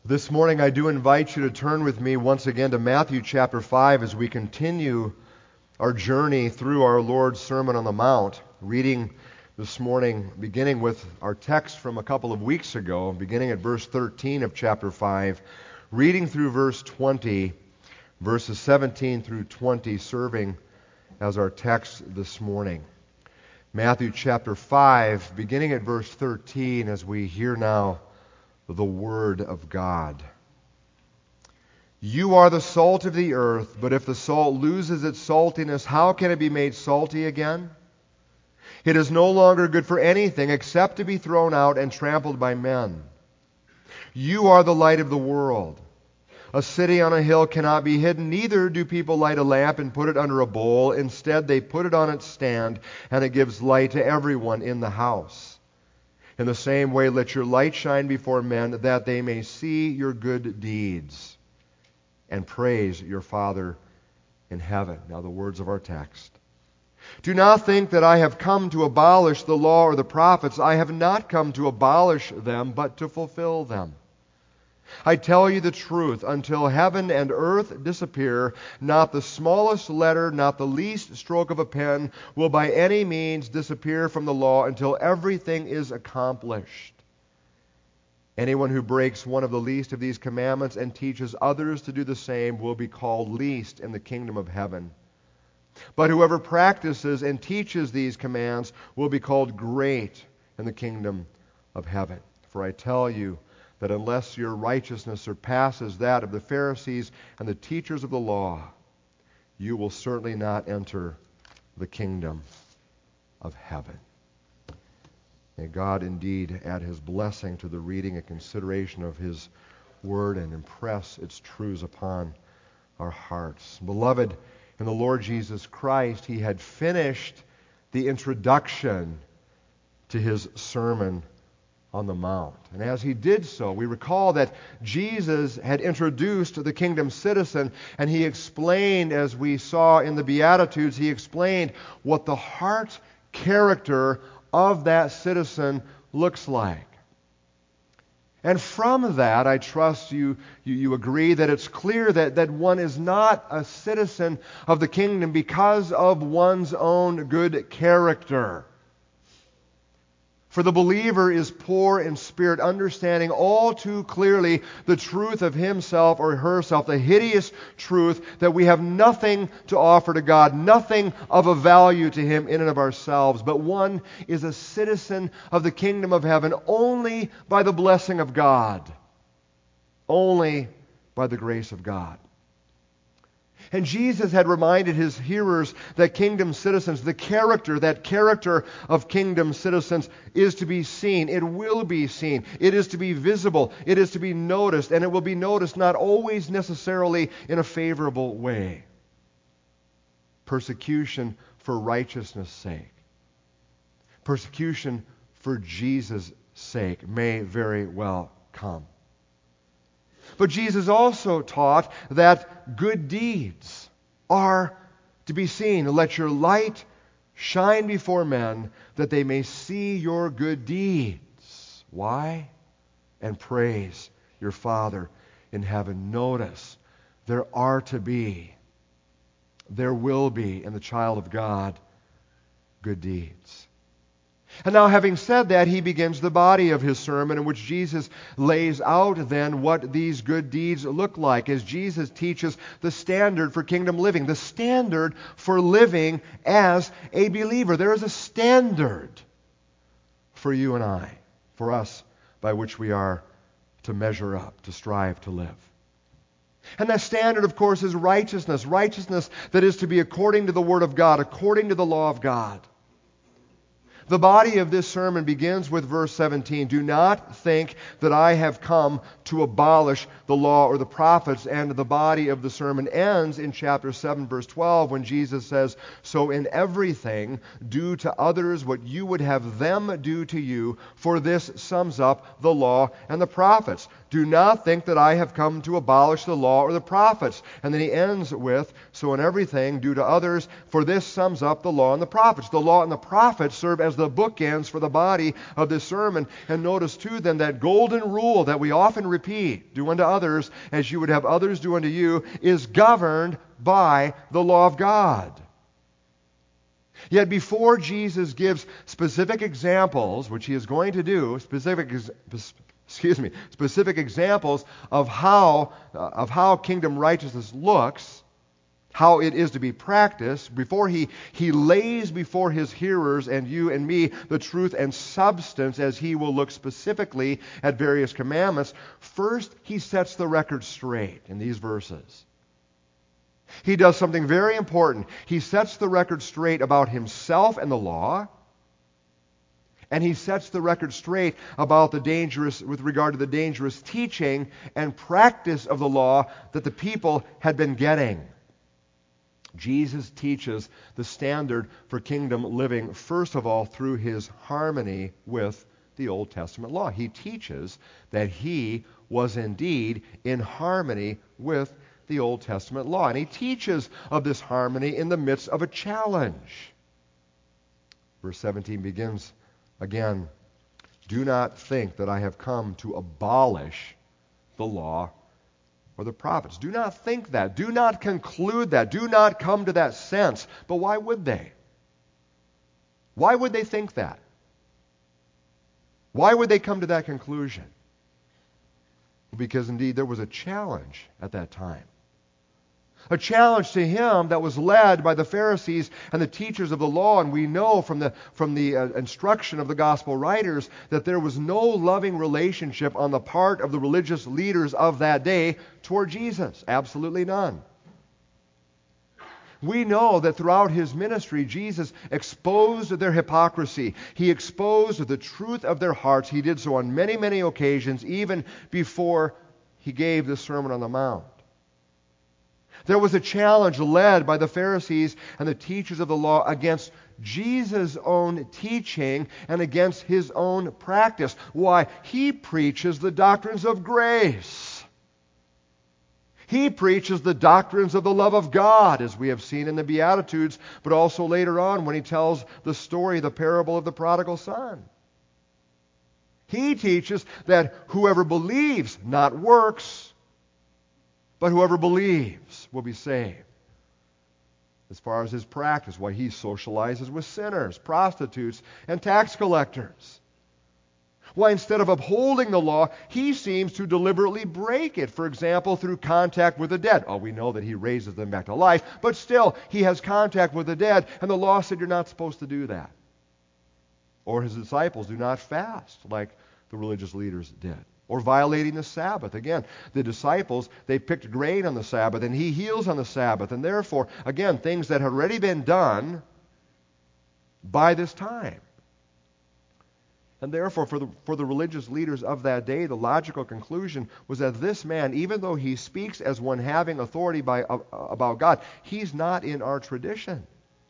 This morning I do invite you to turn with me once again to Matthew chapter 5 as we continue our journey through our Lord's Sermon on the Mount, reading this morning beginning with our text from a couple of weeks ago, beginning at verse 13 of chapter 5, reading through verse 20, verses 17 through 20, serving as our text this morning. Matthew chapter 5, beginning at verse 13, as we hear now the Word of God. You are the salt of the earth, but if the salt loses its saltiness, how can it be made salty again? It is no longer good for anything except to be thrown out and trampled by men. You are the light of the world. A city on a hill cannot be hidden, neither do people light a lamp and put it under a bowl. Instead, they put it on its stand, and it gives light to everyone in the house. In the same way, let your light shine before men, that they may see your good deeds and praise your Father in heaven. Now the words of our text. Do not think that I have come to abolish the law or the prophets. I have not come to abolish them, but to fulfill them. I tell you the truth, until heaven and earth disappear, not the smallest letter, not the least stroke of a pen will by any means disappear from the law until everything is accomplished. Anyone who breaks one of the least of these commandments and teaches others to do the same will be called least in the kingdom of heaven. But whoever practices and teaches these commands will be called great in the kingdom of heaven. For I tell you that unless your righteousness surpasses that of the Pharisees and the teachers of the law, you will certainly not enter the kingdom of heaven. May God indeed add His blessing to the reading and consideration of His Word and impress its truths upon our hearts. Beloved, in the Lord Jesus Christ, He had finished the introduction to His Sermon on the Mount. And as He did so, we recall that Jesus had introduced the kingdom citizen, and He explained, as we saw in the Beatitudes, He explained what the heart character of that citizen looks like. And from that, I trust you agree that it's clear that one is not a citizen of the kingdom because of one's own good character. For the believer is poor in spirit, understanding all too clearly the truth of himself or herself, the hideous truth that we have nothing to offer to God, nothing of a value to Him in and of ourselves. But one is a citizen of the kingdom of heaven only by the blessing of God, only by the grace of God. And Jesus had reminded His hearers that kingdom citizens, that character of kingdom citizens is to be seen. It will be seen. It is to be visible. It is to be noticed. And it will be noticed not always necessarily in a favorable way. Persecution for righteousness' sake. Persecution for Jesus' sake may very well come. But Jesus also taught that good deeds are to be seen. Let your light shine before men, that they may see your good deeds. Why? And praise your Father in heaven. Notice, there will be in the child of God good deeds. And now, having said that, He begins the body of His sermon, in which Jesus lays out then what these good deeds look like, as Jesus teaches the standard for kingdom living, the standard for living as a believer. There is a standard for you and I, for us, by which we are to measure up, to strive to live. And that standard, of course, is righteousness. Righteousness that is to be according to the Word of God, according to the law of God. The body of this sermon begins with verse 17. Do not think that I have come to abolish the law or the prophets. And the body of the sermon ends in chapter 7, verse 12, when Jesus says, so in everything do to others what you would have them do to you, for this sums up the law and the prophets. Do not think that I have come to abolish the law or the prophets. And then he ends with, so in everything do to others, for this sums up the law and the prophets. The law and the prophets serve as as the bookends for the body of this sermon. And notice too then that golden rule that we often repeat, do unto others as you would have others do unto you, is governed by the law of God. Yet before Jesus gives specific examples, which he is going to do, specific examples of how kingdom righteousness looks, how it is to be practiced, before he lays before his hearers and you and me the truth and substance as he will look specifically at various commandments, first he sets the record straight in these verses. He does something very important. He sets the record straight about himself and the law, and he sets the record straight about with regard to the dangerous teaching and practice of the law that the people had been getting. Jesus teaches the standard for kingdom living, first of all, through his harmony with the Old Testament law. He teaches that he was indeed in harmony with the Old Testament law. And he teaches of this harmony in the midst of a challenge. Verse 17 begins again, "Do not think that I have come to abolish the law or the prophets." Do not think that. Do not conclude that. Do not come to that sense. But why would they? Why would they think that? Why would they come to that conclusion? Because indeed there was a challenge at that time. A challenge to him that was led by the Pharisees and the teachers of the law. And we know from the instruction of the gospel writers that there was no loving relationship on the part of the religious leaders of that day toward Jesus. Absolutely none. We know that throughout his ministry, Jesus exposed their hypocrisy. He exposed the truth of their hearts. He did so on many, many occasions, even before he gave the Sermon on the Mount. There was a challenge led by the Pharisees and the teachers of the law against Jesus' own teaching and against his own practice. Why? He preaches the doctrines of grace. He preaches the doctrines of the love of God, as we have seen in the Beatitudes, but also later on when he tells the story, the parable of the prodigal son. He teaches that whoever believes, not works, but whoever believes will be saved. As far as his practice, why he socializes with sinners, prostitutes, and tax collectors. Why instead of upholding the law, he seems to deliberately break it. For example, through contact with the dead. Oh, we know that he raises them back to life, but still, he has contact with the dead, and the law said you're not supposed to do that. Or his disciples do not fast like the religious leaders did. Or violating the Sabbath. Again, the disciples, they picked grain on the Sabbath, and he heals on the Sabbath. And therefore, again, things that had already been done by this time. And therefore, for the religious leaders of that day, the logical conclusion was that this man, even though he speaks as one having authority about God, he's not in our tradition.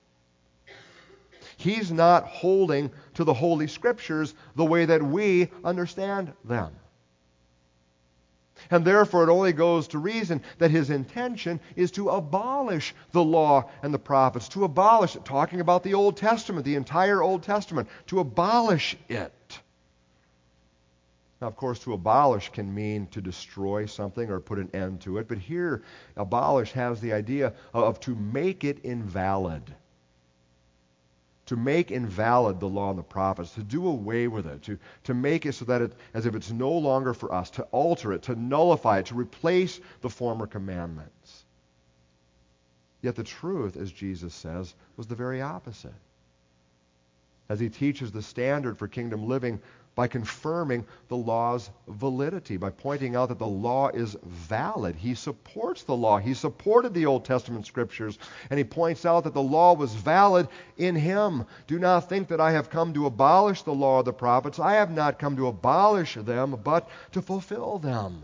He's not holding to the Holy Scriptures the way that we understand them. And therefore it only goes to reason that his intention is to abolish the law and the prophets, to abolish it, talking about the Old Testament, the entire Old Testament, to abolish it. Now, of course, to abolish can mean to destroy something or put an end to it, but here, abolish has the idea of to make it invalid. To make invalid the law and the prophets, to do away with it, to make it so that as if it's no longer for us, to alter it, to nullify it, to replace the former commandments. Yet the truth, as Jesus says, was the very opposite. As he teaches the standard for kingdom living by confirming the law's validity, by pointing out that the law is valid. He supports the law. He supported the Old Testament Scriptures, and he points out that the law was valid in him. Do not think that I have come to abolish the law of the prophets. I have not come to abolish them, but to fulfill them.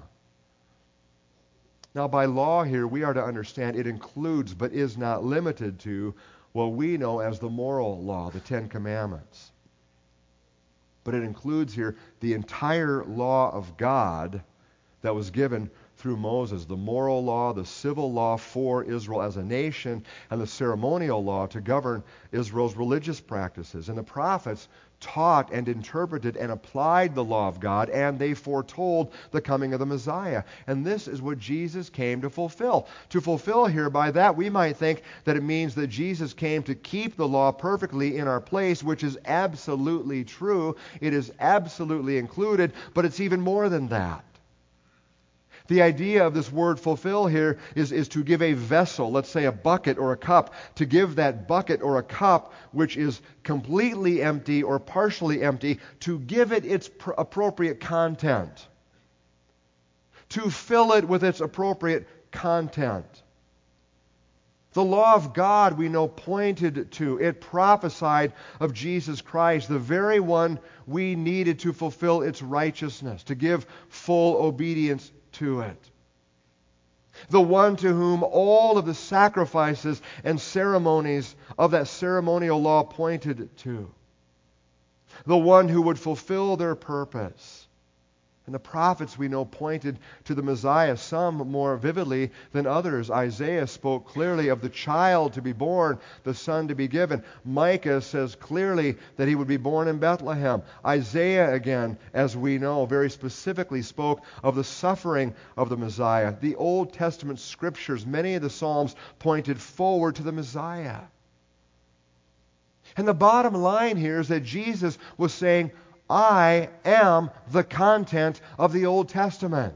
Now, by law here, we are to understand it includes, but is not limited to, what we know as the moral law, the Ten Commandments. But it includes here the entire law of God that was given through Moses, the moral law, the civil law for Israel as a nation, and the ceremonial law to govern Israel's religious practices. And the prophets taught and interpreted and applied the law of God, and they foretold the coming of the Messiah. And this is what Jesus came to fulfill. To fulfill here, by that we might think that it means that Jesus came to keep the law perfectly in our place, which is absolutely true. It is absolutely included, but it's even more than that. The idea of this word fulfill here is to give a vessel, let's say a bucket or a cup, to give that bucket or a cup which is completely empty or partially empty, to give it its appropriate content. To fill it with its appropriate content. The law of God, we know, pointed to, it prophesied of Jesus Christ, the very one we needed to fulfill its righteousness, to give full obedience to it. The one to whom all of the sacrifices and ceremonies of that ceremonial law pointed to. The one who would fulfill their purpose. And the prophets, we know, pointed to the Messiah, some more vividly than others. Isaiah spoke clearly of the child to be born, the son to be given. Micah says clearly that he would be born in Bethlehem. Isaiah, again, as we know, very specifically spoke of the suffering of the Messiah. The Old Testament scriptures, many of the Psalms, pointed forward to the Messiah. And the bottom line here is that Jesus was saying, I am the content of the Old Testament.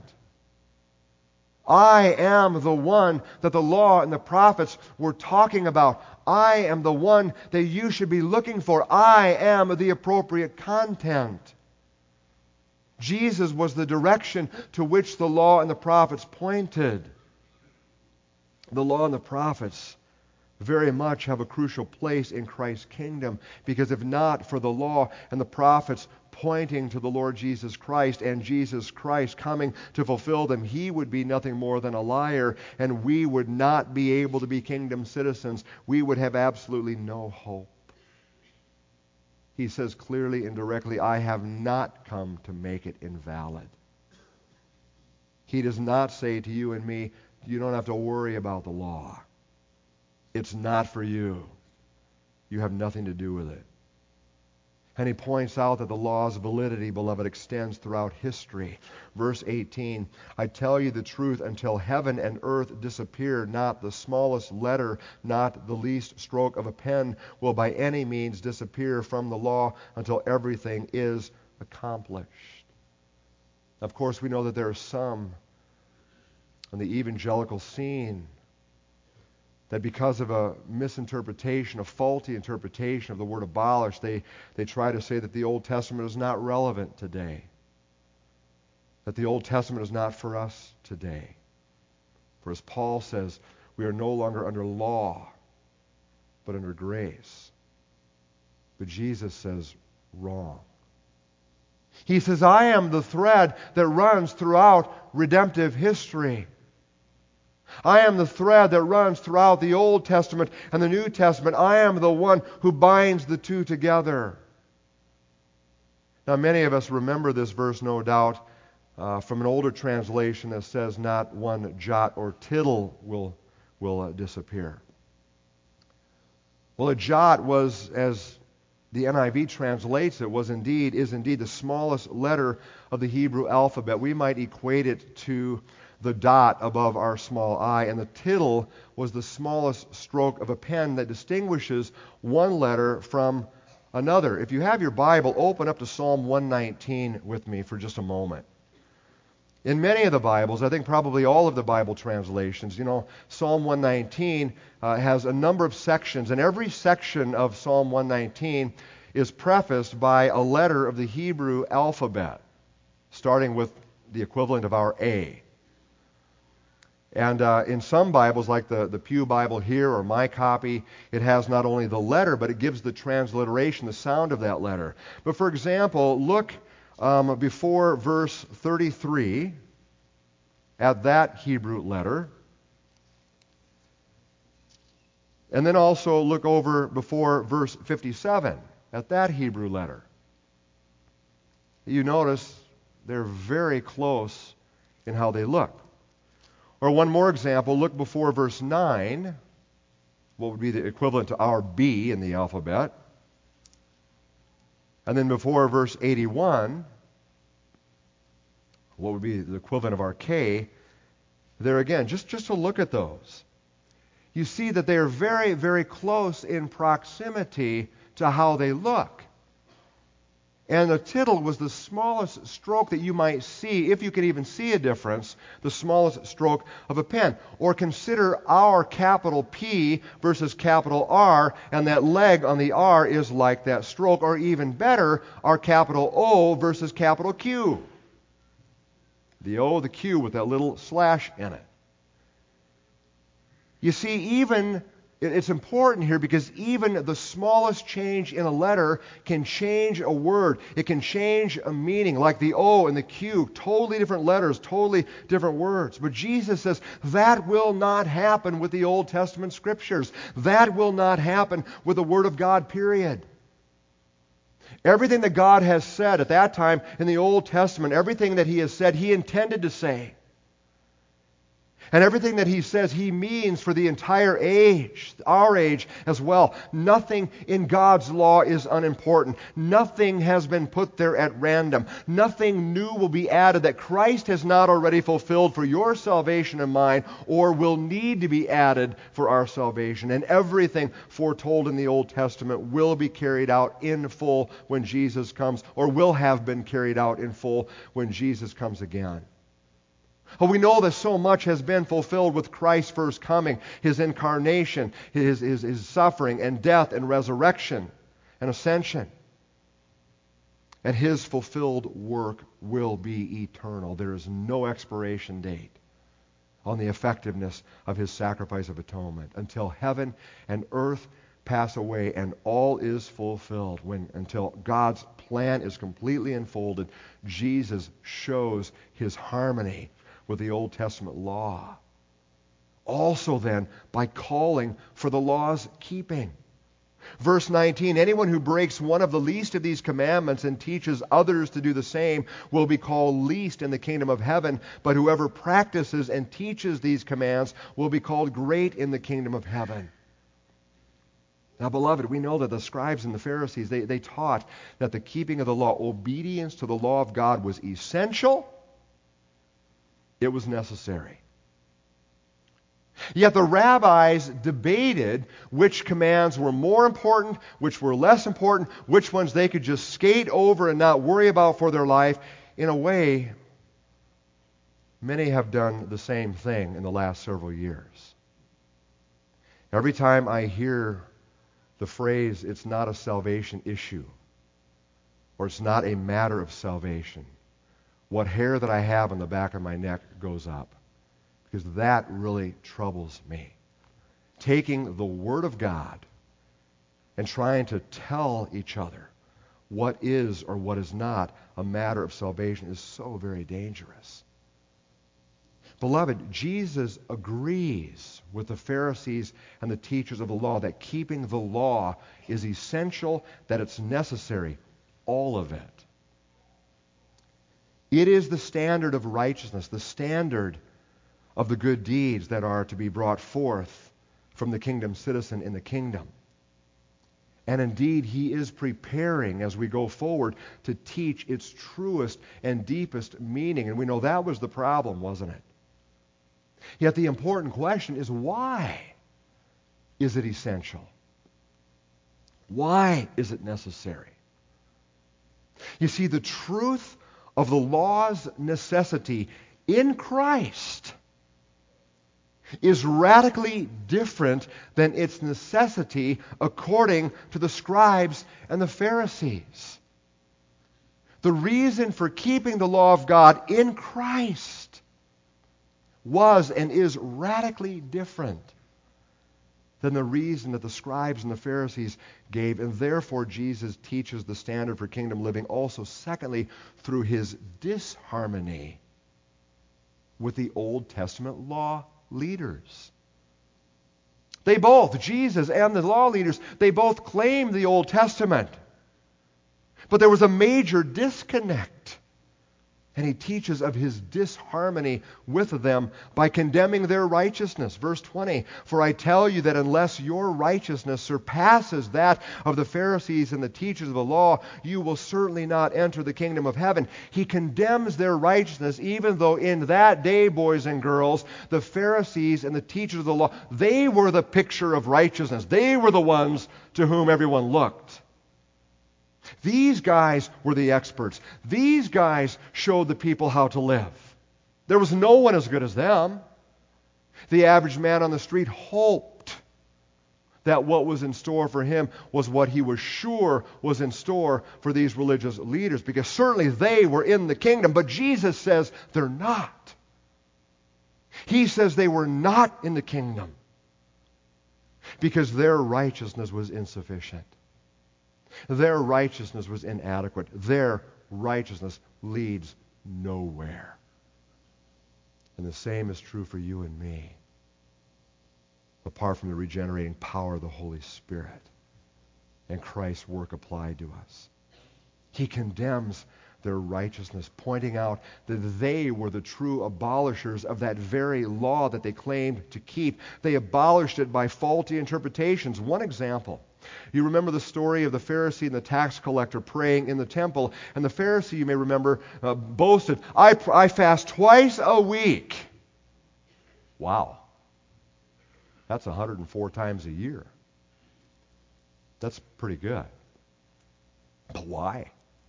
I am the one that the law and the prophets were talking about. I am the one that you should be looking for. I am the appropriate content. Jesus was the direction to which the law and the prophets pointed. The law and the prophets very much have a crucial place in Christ's kingdom, because if not for the law and the prophets pointing to the Lord Jesus Christ and Jesus Christ coming to fulfill them, he would be nothing more than a liar, and we would not be able to be kingdom citizens. We would have absolutely no hope. He says clearly and directly, I have not come to make it invalid. He does not say to you and me, you don't have to worry about the law. It's not for you. You have nothing to do with it. And he points out that the law's validity, beloved, extends throughout history. Verse 18, I tell you the truth, until heaven and earth disappear, not the smallest letter, not the least stroke of a pen will by any means disappear from the law until everything is accomplished. Of course, we know that there are some on the evangelical scene that because of a misinterpretation, a faulty interpretation of the word abolish, they try to say that the Old Testament is not relevant today. That the Old Testament is not for us today. For as Paul says, we are no longer under law, but under grace. But Jesus says, wrong. He says, I am the thread that runs throughout redemptive history. I am the thread that runs throughout the Old Testament and the New Testament. I am the one who binds the two together. Now, many of us remember this verse, no doubt, from an older translation that says not one jot or tittle will disappear. Well, a jot was, as the NIV translates it, is indeed the smallest letter of the Hebrew alphabet. We might equate it to the dot above our small I, and the tittle was the smallest stroke of a pen that distinguishes one letter from another. If you have your Bible, open up to Psalm 119 with me for just a moment. In many of the Bibles, I think probably all of the Bible translations, Psalm 119 has a number of sections, and every section of Psalm 119 is prefaced by a letter of the Hebrew alphabet, starting with the equivalent of our A. And in some Bibles, like the Pew Bible here or my copy, it has not only the letter, but it gives the transliteration, the sound of that letter. But for example, look before verse 33 at that Hebrew letter. And then also look over before verse 57 at that Hebrew letter. You notice they're very close in how they look. Or one more example, look before verse 9, what would be the equivalent to our B in the alphabet. And then before verse 81, what would be the equivalent of our K. There again, just to look at those, you see that they are very, very close in proximity to how they look. And the tittle was the smallest stroke that you might see, if you could even see a difference, the smallest stroke of a pen. Or consider our capital P versus capital R, and that leg on the R is like that stroke. Or even better, our capital O versus capital Q. The O, the Q with that little slash in it. You see, it's important here because even the smallest change in a letter can change a word. It can change a meaning, like the O and the Q, totally different letters, totally different words. But Jesus says that will not happen with the Old Testament Scriptures. That will not happen with the Word of God, period. Everything that God has said at that time in the Old Testament, everything that He has said, He intended to say. And everything that He says, He means for the entire age, our age as well. Nothing in God's law is unimportant. Nothing has been put there at random. Nothing new will be added that Christ has not already fulfilled for your salvation and mine, or will need to be added for our salvation. And everything foretold in the Old Testament will be carried out in full when Jesus comes, or will have been carried out in full when Jesus comes again. Well, we know that so much has been fulfilled with Christ's first coming, His incarnation, His suffering and death and resurrection and ascension. And His fulfilled work will be eternal. There is no expiration date on the effectiveness of His sacrifice of atonement until heaven and earth pass away and all is fulfilled. Until God's plan is completely unfolded, Jesus shows His harmony with the Old Testament law. Also then, by calling for the law's keeping. Verse 19, anyone who breaks one of the least of these commandments and teaches others to do the same will be called least in the kingdom of heaven, but whoever practices and teaches these commands will be called great in the kingdom of heaven. Now, beloved, we know that the scribes and the Pharisees, they taught that the keeping of the law, obedience to the law of God, was essential. It was necessary. Yet the rabbis debated which commands were more important, which were less important, which ones they could just skate over and not worry about for their life. In a way, many have done the same thing in the last several years. Every time I hear the phrase, it's not a salvation issue, or it's not a matter of salvation, what hair that I have on the back of my neck goes up, because that really troubles me. Taking the Word of God and trying to tell each other what is or what is not a matter of salvation is so very dangerous. Beloved, Jesus agrees with the Pharisees and the teachers of the law that keeping the law is essential, that it's necessary, all of it. It is the standard of righteousness, the standard of the good deeds that are to be brought forth from the kingdom citizen in the kingdom. And indeed, He is preparing as we go forward to teach its truest and deepest meaning. And we know that was the problem, wasn't it? Yet the important question is, why is it essential? Why is it necessary? You see, the truth of the law's necessity in Christ is radically different than its necessity according to the scribes and the Pharisees. The reason for keeping the law of God in Christ was and is radically different than the reason that the scribes and the Pharisees gave, and therefore Jesus teaches the standard for kingdom living also, secondly, through His disharmony with the Old Testament law leaders. They both, Jesus and the law leaders, they both claimed the Old Testament. But there was a major disconnect And he teaches of his disharmony with them by condemning their righteousness. Verse 20, "For I tell you that unless your righteousness surpasses that of the Pharisees and the teachers of the law, you will certainly not enter the kingdom of heaven." He condemns their righteousness, even though in that day, boys and girls, the Pharisees and the teachers of the law, they were the picture of righteousness. They were the ones to whom everyone looked. These guys were the experts. These guys showed the people how to live. There was no one as good as them. The average man on the street hoped that what was in store for him was what he was sure was in store for these religious leaders, because certainly they were in the kingdom, but Jesus says they're not. He says they were not in the kingdom because their righteousness was insufficient. Their righteousness was inadequate. Their righteousness leads nowhere. And the same is true for you and me, apart from the regenerating power of the Holy Spirit and Christ's work applied to us. He condemns their righteousness, pointing out that they were the true abolishers of that very law that they claimed to keep. They abolished it by faulty interpretations. One example. You remember the story of the Pharisee and the tax collector praying in the temple. And the Pharisee, you may remember, boasted, I fast twice a week. Wow. That's 104 times a year. That's pretty good. But why?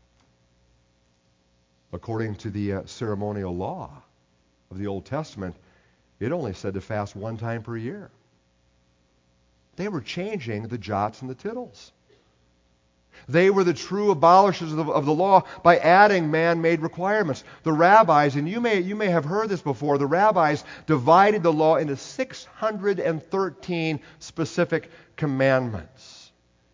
According to the ceremonial law of the Old Testament, it only said to fast one time per year. They were changing the jots and the tittles. They were the true abolishers of the law by adding man-made requirements. The rabbis, and you may have heard this before, the rabbis divided the law into 613 specific commandments.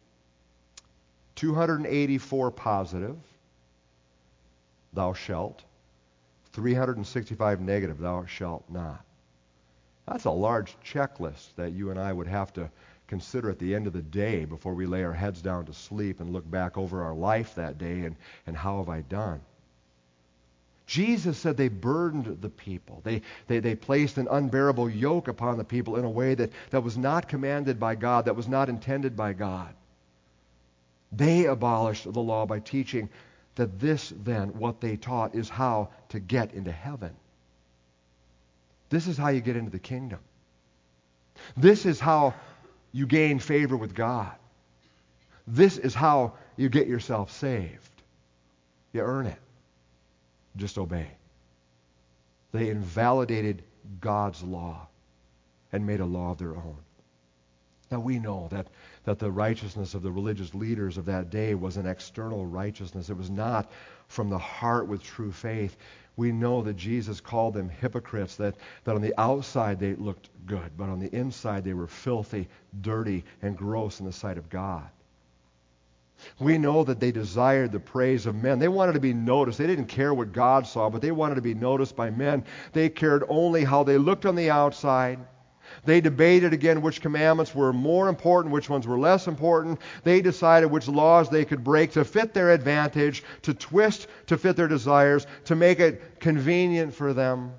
284 positive, thou shalt. 365 negative, thou shalt not. That's a large checklist that you and I would have to consider at the end of the day before we lay our heads down to sleep and look back over our life that day and how have I done. Jesus said they burdened the people. They placed an unbearable yoke upon the people in a way that was not commanded by God, that was not intended by God. They abolished the law by teaching that this then, what they taught, is how to get into heaven. This is how you get into the kingdom. This is how you gain favor with God. This is how you get yourself saved. You earn it. Just obey. They invalidated God's law and made a law of their own. Now we know that the righteousness of the religious leaders of that day was an external righteousness. It was not from the heart with true faith. We know that Jesus called them hypocrites, that on the outside they looked good, but on the inside they were filthy, dirty, and gross in the sight of God. We know that they desired the praise of men. They wanted to be noticed. They didn't care what God saw, but they wanted to be noticed by men. They cared only how they looked on the outside. They debated again which commandments were more important, which ones were less important. They decided which laws they could break to fit their advantage, to twist to fit their desires, to make it convenient for them.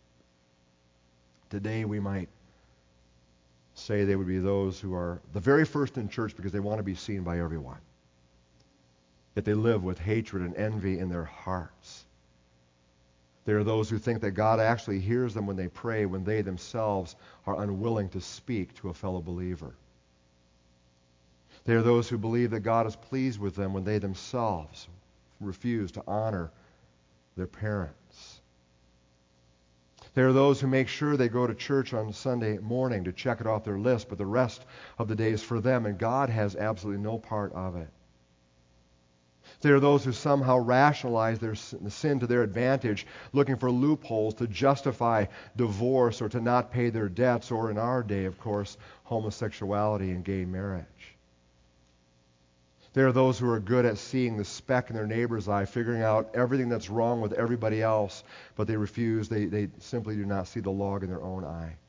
Today we might say they would be those who are the very first in church because they want to be seen by everyone. Yet they live with hatred and envy in their hearts. There are those who think that God actually hears them when they pray, when they themselves are unwilling to speak to a fellow believer. There are those who believe that God is pleased with them when they themselves refuse to honor their parents. There are those who make sure they go to church on Sunday morning to check it off their list, but the rest of the day is for them, and God has absolutely no part of it. There are those who somehow rationalize their sin to their advantage, looking for loopholes to justify divorce or to not pay their debts, or in our day, of course, homosexuality and gay marriage. There are those who are good at seeing the speck in their neighbor's eye, figuring out everything that's wrong with everybody else, but they refuse. They simply do not see the log in their own eye.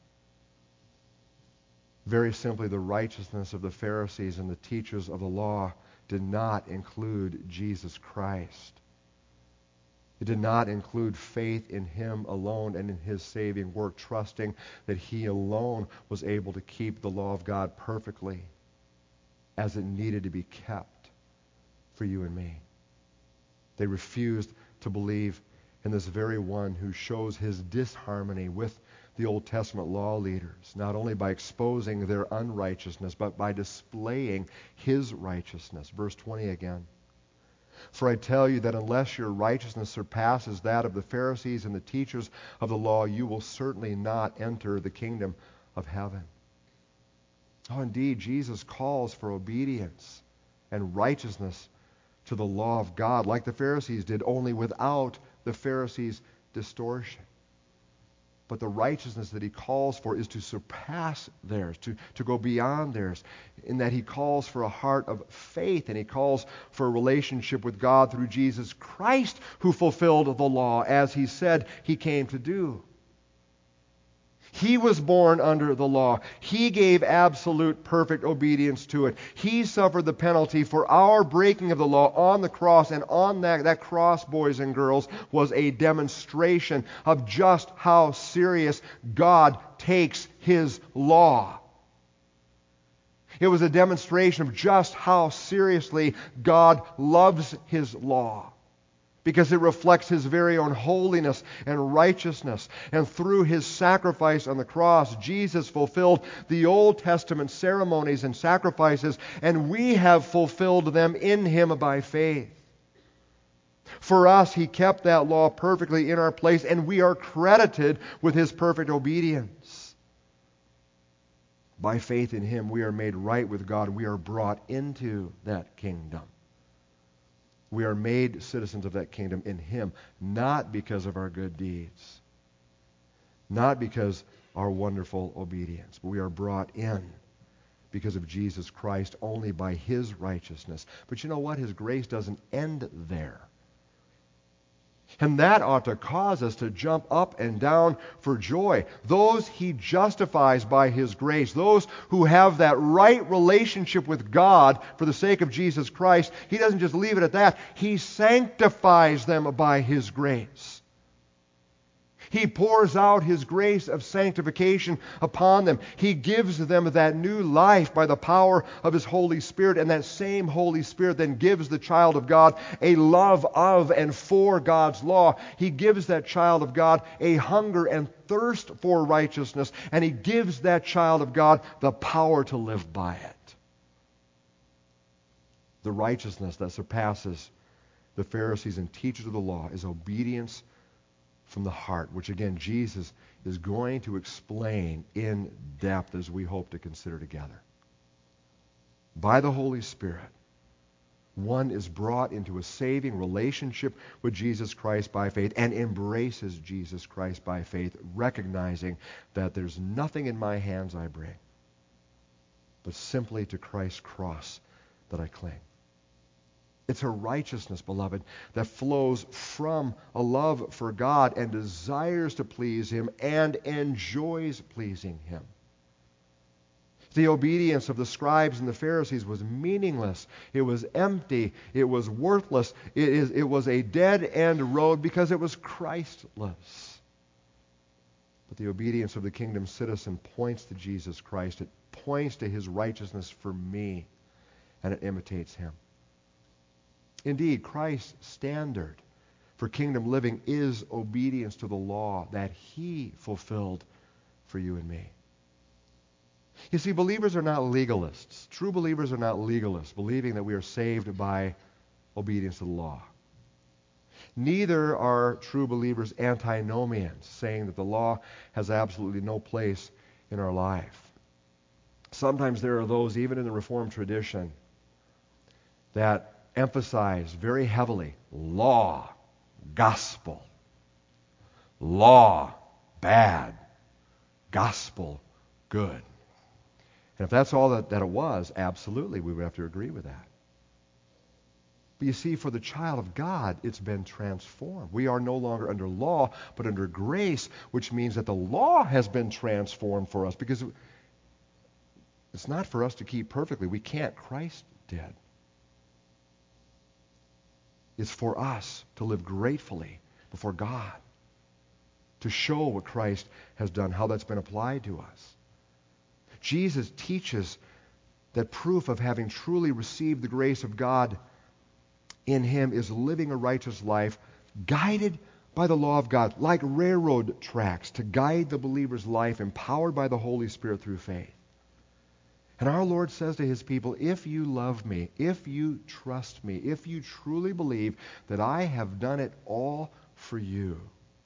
Very simply, the righteousness of the Pharisees and the teachers of the law did not include Jesus Christ. It did not include faith in him alone and in his saving work, trusting that he alone was able to keep the law of God perfectly as it needed to be kept for you and me. They refused to believe in this very one who shows his disharmony with the Old Testament law leaders, not only by exposing their unrighteousness, but by displaying his righteousness. Verse 20 again. For I tell you that unless your righteousness surpasses that of the Pharisees and the teachers of the law, you will certainly not enter the kingdom of heaven. Oh, indeed, Jesus calls for obedience and righteousness to the law of God, like the Pharisees did, only without the Pharisees' distortion. But the righteousness that he calls for is to surpass theirs, to go beyond theirs, in that he calls for a heart of faith, and he calls for a relationship with God through Jesus Christ, who fulfilled the law as he said he came to do. He was born under the law. He gave absolute perfect obedience to it. He suffered the penalty for our breaking of the law on the cross, and on that cross, boys and girls, was a demonstration of just how serious God takes his law. It was a demonstration of just how seriously God loves his law, because it reflects his very own holiness and righteousness. And through his sacrifice on the cross, Jesus fulfilled the Old Testament ceremonies and sacrifices, and we have fulfilled them in him by faith. For us, he kept that law perfectly in our place, and we are credited with his perfect obedience. By faith in him, we are made right with God. We are brought into that kingdom. We are made citizens of that kingdom in him, not because of our good deeds, not because our wonderful obedience, but we are brought in because of Jesus Christ, only by his righteousness. But you know what? His grace doesn't end there. And that ought to cause us to jump up and down for joy. Those he justifies by his grace, those who have that right relationship with God for the sake of Jesus Christ, he doesn't just leave it at that. He sanctifies them by his grace. He pours out his grace of sanctification upon them. He gives them that new life by the power of his Holy Spirit, and that same Holy Spirit then gives the child of God a love of and for God's law. He gives that child of God a hunger and thirst for righteousness, and he gives that child of God the power to live by it. The righteousness that surpasses the Pharisees and teachers of the law is obedience from the heart, which again Jesus is going to explain in depth as we hope to consider together. By the Holy Spirit, one is brought into a saving relationship with Jesus Christ by faith and embraces Jesus Christ by faith, recognizing that there's nothing in my hands I bring, but simply to Christ's cross that I cling. It's a righteousness, beloved, that flows from a love for God and desires to please him and enjoys pleasing him. The obedience of the scribes and the Pharisees was meaningless. It was empty. It was worthless. It was a dead-end road because it was Christless. But the obedience of the kingdom citizen points to Jesus Christ. It points to his righteousness for me, and it imitates him. Indeed, Christ's standard for kingdom living is obedience to the law that he fulfilled for you and me. You see, believers are not legalists. True believers are not legalists, believing that we are saved by obedience to the law. Neither are true believers antinomians, saying that the law has absolutely no place in our life. Sometimes there are those, even in the Reformed tradition, that emphasize very heavily law, gospel. Law, bad. Gospel, good. And if that's all that it was, absolutely, we would have to agree with that. But you see, for the child of God, it's been transformed. We are no longer under law, but under grace, which means that the law has been transformed for us, because it's not for us to keep perfectly. We can't. Christ did. It's for us to live gratefully before God to show what Christ has done, how that's been applied to us. Jesus teaches that proof of having truly received the grace of God in him is living a righteous life guided by the law of God, like railroad tracks to guide the believer's life, empowered by the Holy Spirit through faith. And our Lord says to his people, if you love me, if you trust me, if you truly believe that I have done it all for you,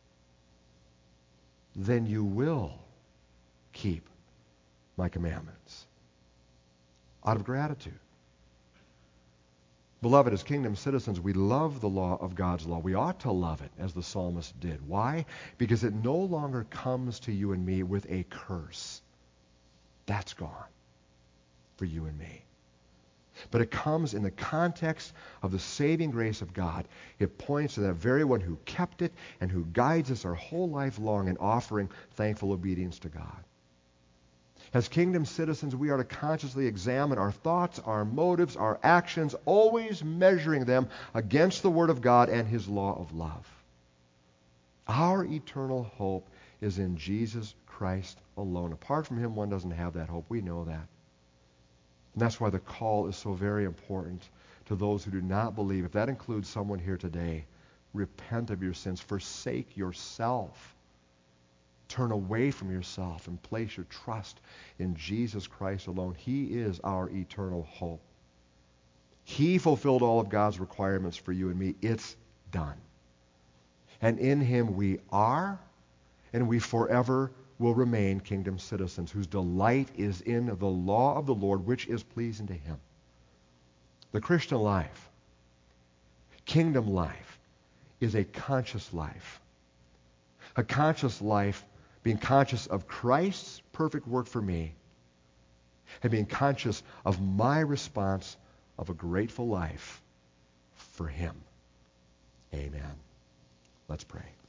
then you will keep my commandments out of gratitude. Beloved, as kingdom citizens, we love the law of God's law. We ought to love it, as the psalmist did. Why? Because it no longer comes to you and me with a curse. That's gone for you and me. But it comes in the context of the saving grace of God. It points to that very one who kept it and who guides us our whole life long in offering thankful obedience to God. As kingdom citizens, we are to consciously examine our thoughts, our motives, our actions, always measuring them against the Word of God and his law of love. Our eternal hope is in Jesus Christ alone. Apart from him, one doesn't have that hope. We know that. And that's why the call is so very important to those who do not believe. If that includes someone here today, repent of your sins. Forsake yourself. Turn away from yourself and place your trust in Jesus Christ alone. He is our eternal hope. He fulfilled all of God's requirements for you and me. It's done. And in him we are, and we forever will remain kingdom citizens whose delight is in the law of the Lord, which is pleasing to him. The Christian life, kingdom life, is a conscious life. A conscious life being conscious of Christ's perfect work for me and being conscious of my response of a grateful life for him. Amen. Let's pray.